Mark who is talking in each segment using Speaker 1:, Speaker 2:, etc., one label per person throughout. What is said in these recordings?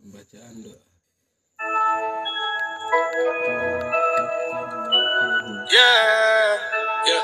Speaker 1: Bacaan doa.
Speaker 2: Yeah, yeah.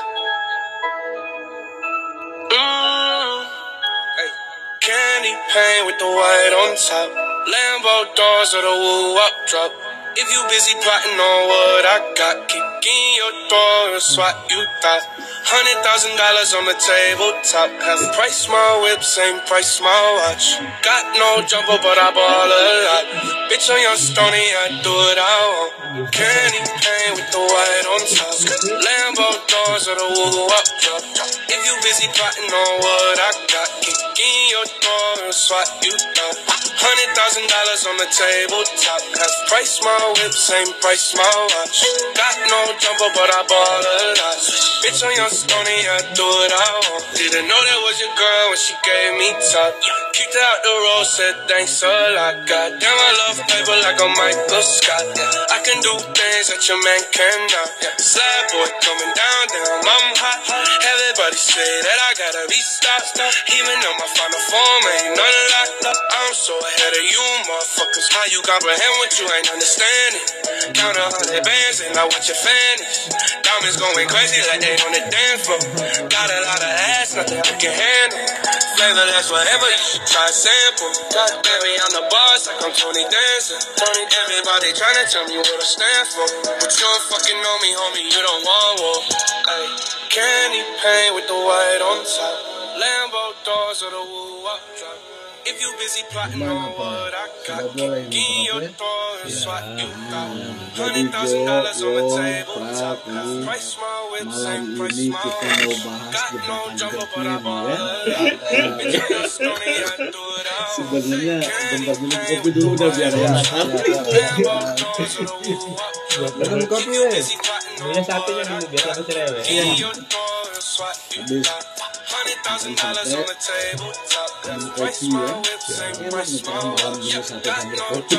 Speaker 2: Hey. Candy paint with the white on top. Lambo doors or the woo up drop. If you busy plotting on what I got, kick in your door and swat you thought. $100,000 on the tabletop. Half price my whip, same price my watch. Got no jumper, but I ball a lot. Bitch, on your stony, I do what I want. Candy paint with the white on top. Lambo doors or the woo up drop. If you busy plotting on what I got, kick in your door and swat you thought. $100,000 on the tabletop. Half price my whip, same price my watch. Got no jumper, but I ball a lot. Bitch, on your stony, I do what I want. Didn't know that was your girl when she gave me top. Kicked her out the road, said thanks a lot. Goddamn, I love paper like a Michael Scott. I can do things that your man cannot. Slab boy coming down, damn, I'm hot. Everybody say that I gotta be stopped. Even though my final form ain't none locked up. I'm so ahead of you, motherfuckers. How you comprehend what you ain't understanding? Count 100 bands and I watch your vanish. Diamonds going crazy like they on the dance floor. Got a lot of ass, nothing I can handle. Flavorless, whatever, you should try sample. Baby, I'm the boss, like I'm Tony Dancer. Everybody tryna tell me what I stand for. But you don't fucking know me, homie, you don't want war. Ay, candy paint with the white on top. Lambo doors or the woo up drop. If you busy plotting on what I got, kick in your door and swat you out. $100,000 on the table top. Price my whip, same price my watch. Got no jumper, but I ball a lot. Bitch, on your stony, I do it all.
Speaker 3: Sebenarnya bentar minum kopi dulu udah biar enak.
Speaker 4: Minum kopi weh. Minum satunya dulu biar aku cerewet.
Speaker 3: Habis sampai kopi ya, enak nih kalau malam gini satu sambil kopi.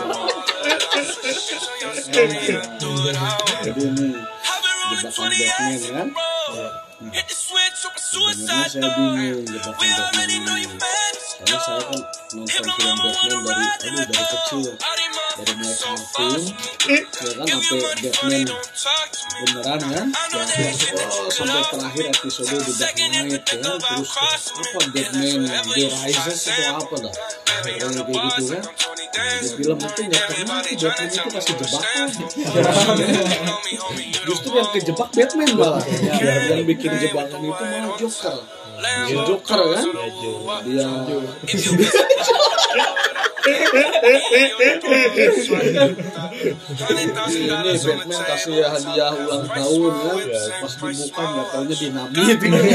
Speaker 3: Jadi ini jebakan Batman kan? Sebenarnya saya bingung jebakan Batman ini, karena saya kan nonton film Batman dari kecil, dari mulai kartun, ya kan sampai Batman beneran kan, sampai terakhir episode di Dark Knight ya, terus apa Batman The Rises atau apa dah, kayak gitu kan. Di film itu nggak pernah Batman itu kasih jebakan, justru yang kejebak Batman malah, yang bikin jebakan itu malah Joker. Joker kan, dia ini Batman kasih hadiah ulang tahun kan, pas dibuka nggak taunya dinamit.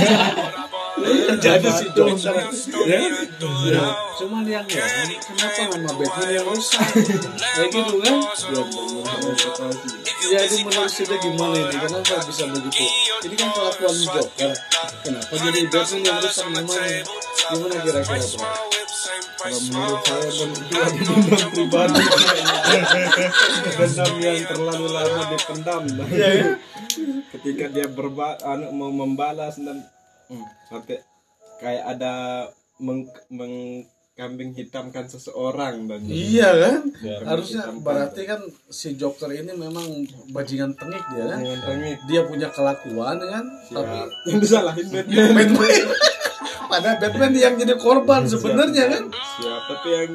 Speaker 3: Jadi si Joker ya, cuman yang kenapa nama Batman yang rusak kayak gitu kan? Jadi menurut kita gimana ini? Kenapa bisa begitu? Ini kan kelakuan Joker. Kenapa jadi Batman yang rusak namanya? Gimana kira-kira bro? Kalau menurut saya itu ada dendam pribadi, dendam yang terlalu lama dipendam. Ketika dia mau membalas dan sampai kayak ada mengkambing hitamkan seseorang dan iya kan, harusnya berarti kan si Joker ini memang bajingan tengik dia kan, dia punya kelakuan kan, tapi yang disalahin Batman. Padahal Batman yang jadi korban sebenarnya kan. Siapa tuh yang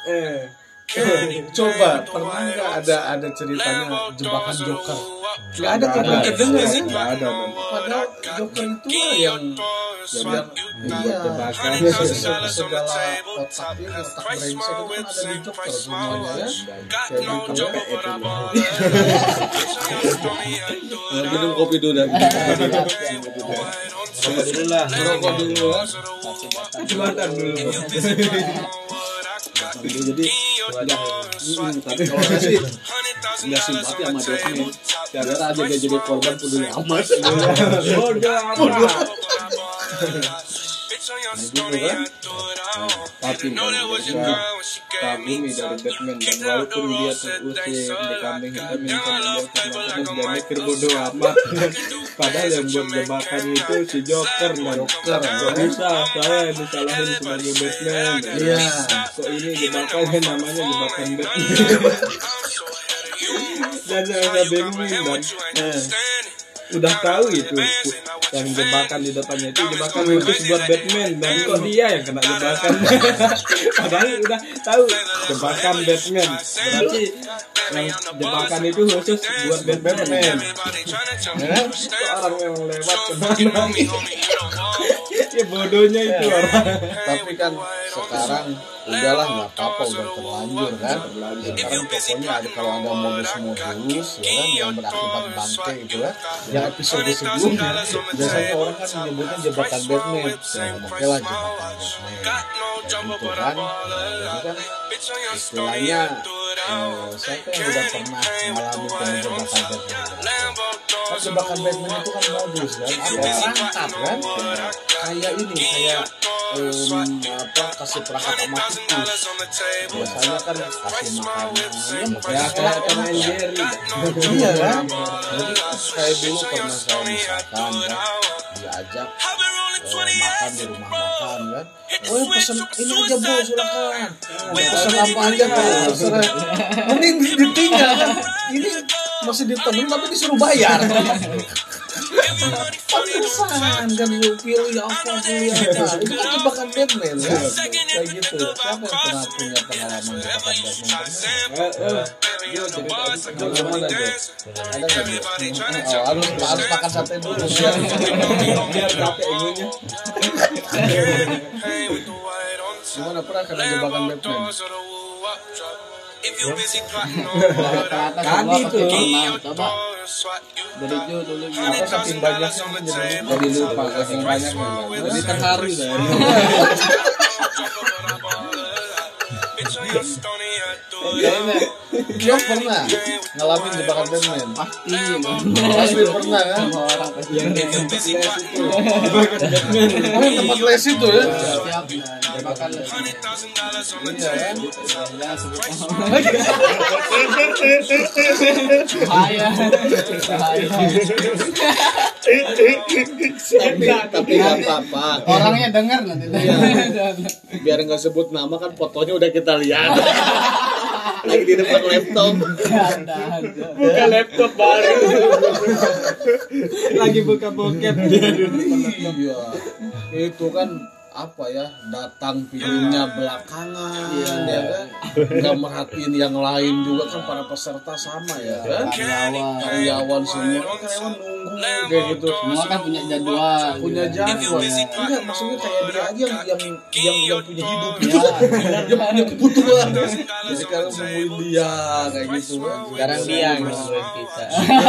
Speaker 3: coba pernah nggak ada ceritanya jebakan Joker? Nggak ada, pernah kedengar kan? Nggak ada. Padahal Joker itu yang jebakan segala otaknya, otak brengsek itu kan ada di Joker semuanya ya. Kayak gitu. Minum kopi dulu dan rokok dulu lah, rokok dulu lah. Jumatan dulu. Jadi tapi kalau saya sih nggak simpati sama Batman, karena aja dia jadi korban peduli amat. Bodoh. Gitu kan? Tapi mereka kagumi dari Batman, dan walaupun dia terusir di kambing hitam yang dia mikir bodoh amat.
Speaker 4: Padahal yang buat jebakan itu si Joker dan Gak bisa, saya yang disalahin sebagai Batman.
Speaker 3: Iya.
Speaker 4: Kok ini jebakannya namanya jebakan Batman. Dan saya bingungin dan udah tahu itu yang jebakan di depannya itu jebakan khusus buat Batman dan kok dia yang kena jebakan. Padahal udah tahu jebakan Batman, berarti yang jebakan itu khusus buat Batman. Orang yang lewat kemana? Ya bodohnya itu orang.
Speaker 3: Tapi kan sekarang udahlah nggak apa-apa, udah terlanjur kan. Sekarang pokoknya ada, kalau ada modus ya kan yang berakibat bangke gitu kan. Yang episode sebelumnya biasanya orang kan menyebutnya jebakan Batman. Ya oke lah jebakan Batman. Gitu kan. Jadi kan istilahnya siapa yang udah pernah mengalami jebakan Batman? Kan jebakan Batman itu kan modus kan, ada perangkat kan. Kayak ini, kayak kasih perangkat sama tikus. Biasanya kan kasih makanan ya kayak Tom and Jerry. Iya kan. Jadi kayak dulu pernah saya misalkan kan diajak makan di rumah makan kan. Oh pesen ini aja bu, silakan. Pesen apa aja kalau terserah. Mending ditinggal kan. Ini masih ditemenin tapi disuruh bayar. Pantesan kan lu pilih apa pilih apa. Itu kan jebakan Batman ya. Kayak gitu. Siapa yang pernah punya pengalaman jebakan Batman? Gimana tuh? Ada nggak tuh? Harus makan sate dulu biar capek egonya. Gimana pernah kena jebakan Batman?
Speaker 4: Tadi itu
Speaker 1: coba dari jauh dulu
Speaker 3: apa saking banyaknya jadi lupa saking banyaknya jadi terharu kan. Dia pernah ngalamin jebakan Batman? Pasti pernah kan?
Speaker 1: Semua orang pasti
Speaker 4: yang tempat les itu
Speaker 3: jebakan Batman. Oh yang tempat les itu ya?
Speaker 1: siap jebakan les.
Speaker 3: Iya kan?
Speaker 1: Ya sebut bahaya.
Speaker 3: Tapi nggak apa-apa.
Speaker 1: Orangnya dengar nanti.
Speaker 3: Biar nggak sebut nama kan fotonya udah kita lihat. Lagi di depan laptop.
Speaker 4: buka laptop baru. Lagi buka bokep dia di depan laptop.
Speaker 3: Iya. Itu kan apa ya, datang pilihnya belakangan ya kan, nggak merhatiin yang lain juga kan, para peserta sama ya kan, karyawan semua karyawan nunggu kayak gitu,
Speaker 1: Semua kan punya jadwal
Speaker 3: ya. Enggak, maksudnya kayak dia aja yang punya hidup ya, dia punya kebutuhan, jadi kalau nungguin dia kayak gitu kan.
Speaker 1: Sekarang dia yang nungguin kita.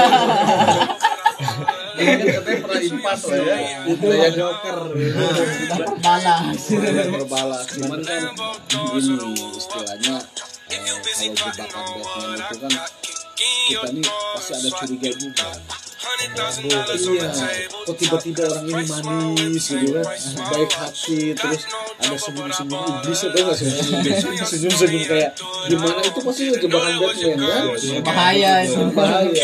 Speaker 3: Ini kan katanya pernah impas lah ya,
Speaker 4: Itu yang Joker.
Speaker 1: Balas.
Speaker 3: berbalas. Cuman kan ini istilahnya kalau jebakan Batman itu kan kita nih pasti ada curiga juga. Iya, kok tiba-tiba orang ini manis gitu kan, baik hati, terus ada senyum-senyum iblis atau nggak senyum-senyum kayak gimana, itu pasti jebakan Batman kan.
Speaker 1: Bahaya itu.
Speaker 3: Bahaya.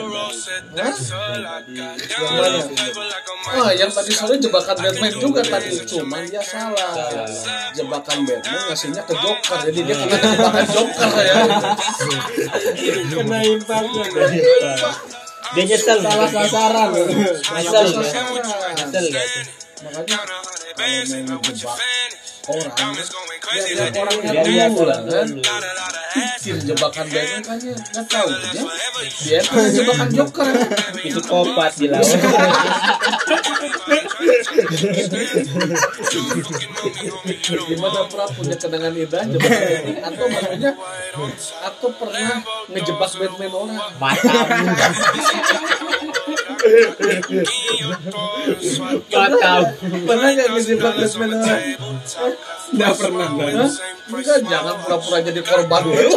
Speaker 3: Yang mana? Oh, yang tadi sore jebakan Batman juga tadi, cuman dia salah. Jebakan Batman ngasihnya ke Joker, jadi dia kena jebakan Joker ya.
Speaker 4: Kena impaknya.
Speaker 1: Dia nyesel salah sasaran. Nyesel
Speaker 3: Makanya kalau mau jebak orang, lihat orangnya dulu lah kan. Pikir jebakan Batman kayaknya nggak tahu ya. Dia kan jebakan Joker.
Speaker 4: Itu kopat dilawan.
Speaker 3: Gimana pernah punya kenangan indah jebakan Batman, atau maksudnya atau pernah ngejebak Batman orang?
Speaker 4: Pernah nggak ngejebak Batman orang? Nggak pernah.
Speaker 3: Enggak, jangan pura-pura jadi korban dulu.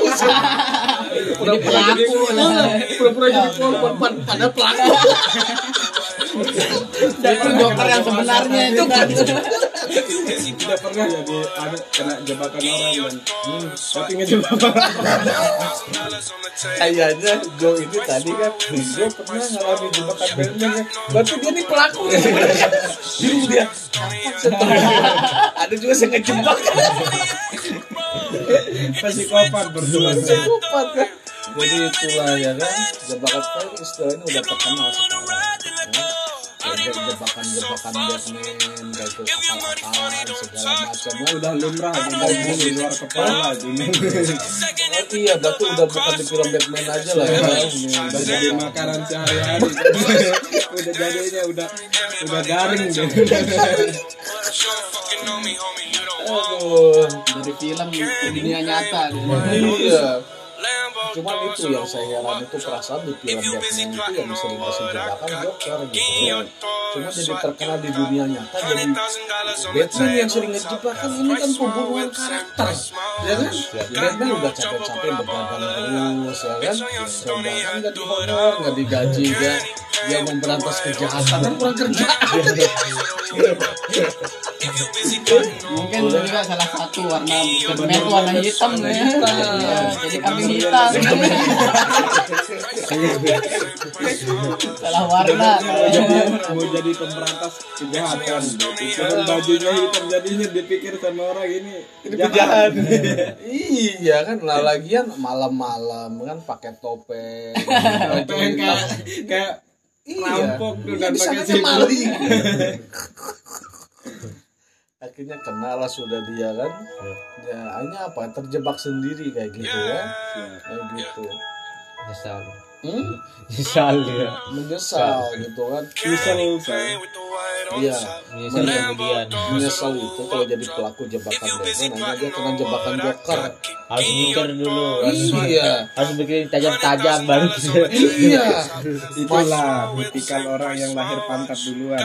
Speaker 3: Pura-pura jadi korban padahal pelaku.
Speaker 1: Dan Joker yang sebenarnya itu kan.
Speaker 4: Tidak pernah jadi kena jebakan orang dan tapi ngejebak orang.
Speaker 3: Kayaknya Joe ini tadi kan Joe pernah ngalamin jebakan Batman ya. Berarti dia nih pelaku. Bingung dia. Ada juga yang ngejebak.
Speaker 4: Psikopat berdua.
Speaker 3: Psikopat kan. Jadi itulah ya kan, jebakan kan istilahnya udah terkenal sekarang. Ya. Jebakan-jebakan Batman, kayak itu akal-akalan segala macam.
Speaker 4: Udah lumrah di luar kepala ini.
Speaker 3: Oh iya, berarti udah bukan di film Batman aja lah ya.
Speaker 4: Udah jadi makanan sehari-hari. Udah jadinya udah garing deh.
Speaker 3: Aduh,
Speaker 1: Dari film ke dunia nyata.
Speaker 3: iya. Cuman itu yang saya heran itu perasaan di film Batman itu yang sering kasih jebakan Joker gitu. Cuma jadi terkenal di dunia nyata jadi Batman yang sering ngejebakan ini kan pembunuhan karakter. Ya kan? Batman udah capek-capek begadang terus ya kan? Sedangkan nggak dihonor, nggak digaji kan? Dia memberantas kejahatan kan kurang kerjaan.
Speaker 1: Mungkin juga salah satu warna Batman itu warna hitam ya. Iya, jadi kambing hitam. Salah warna.
Speaker 4: Mau jadi pemberantas kejahatan. Cuman bajunya hitam jadinya dipikir sama orang ini
Speaker 3: jahat. Iya kan, lah lagian malam-malam kan pakai topeng.
Speaker 4: kayak rampok tuh dan
Speaker 3: bisa
Speaker 4: pakai
Speaker 3: aja maling. Akhirnya kenal lah sudah dia kan. Ya hanya apa terjebak sendiri kayak gitu ya. Kayak gitu.
Speaker 1: Nyesal.
Speaker 3: Nyesal ya. Menyesal gitu kan. Iya.
Speaker 1: Menyesal kemudian.
Speaker 3: Menyesal itu kalau jadi pelaku jebakan Batman hanya dia kena jebakan Joker.
Speaker 1: Harus mikir dulu.
Speaker 3: Iya.
Speaker 1: Harus bikin tajam-tajam baru.
Speaker 3: Iya.
Speaker 4: Itulah tipikal orang yang lahir pantat duluan.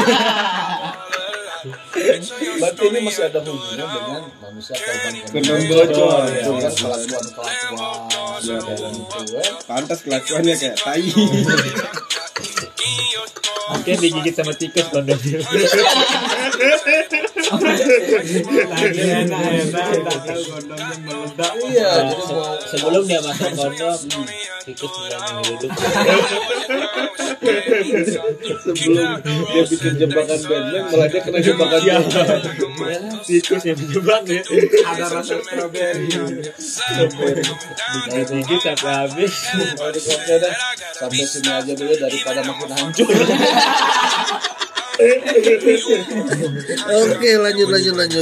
Speaker 3: Berarti ini masih ada hubungan dengan manusia
Speaker 4: Kondom bocor,
Speaker 3: itu
Speaker 4: ya.
Speaker 3: kan kelakuan ya dalam itu ya.
Speaker 4: Pantas kelakuannya kayak tai.
Speaker 1: Mungkin digigit sama tikus kondomnya.
Speaker 4: Lagi enak, tak tahu kondomnya meledak.
Speaker 3: Iya, jadi mau
Speaker 1: Sebelum dia masuk kondom, tikus sudah menghidup.
Speaker 3: sebelum dia bikin jebakan Batman malah dia kena jebakan Joker.
Speaker 1: Tikus yang menjebak ya.
Speaker 4: Ada rasa strawberry.
Speaker 1: Digigit sampai habis.
Speaker 3: Aduh, oke dah. Sampai sini aja dulu daripada makin hancur. Oke, lanjut.